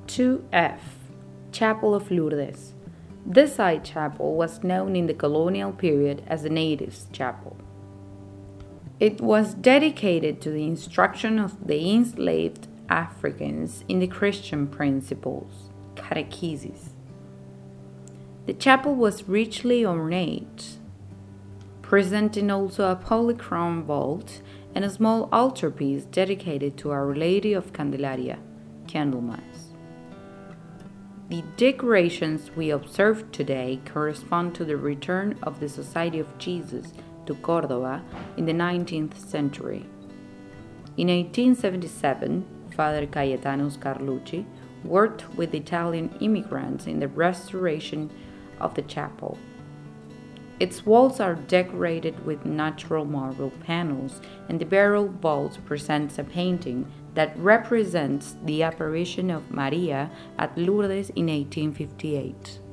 2F Chapel of Lourdes. This side chapel was known in the colonial period as the Natives' Chapel. It was dedicated to the instruction of the enslaved Africans in the Christian principles, catechesis. The chapel was richly ornate, presenting also a polychrome vault and a small altarpiece dedicated to Our Lady of Candelaria, Candlemas. The decorations we observe today correspond to the return of the Society of Jesus to Córdoba in the 19th century. In 1877, Father Cayetano Scarlucci worked with Italian immigrants in the restoration of the chapel. Its walls are decorated with natural marble panels, and the barrel vault presents a painting that represents the apparition of Maria at Lourdes in 1858.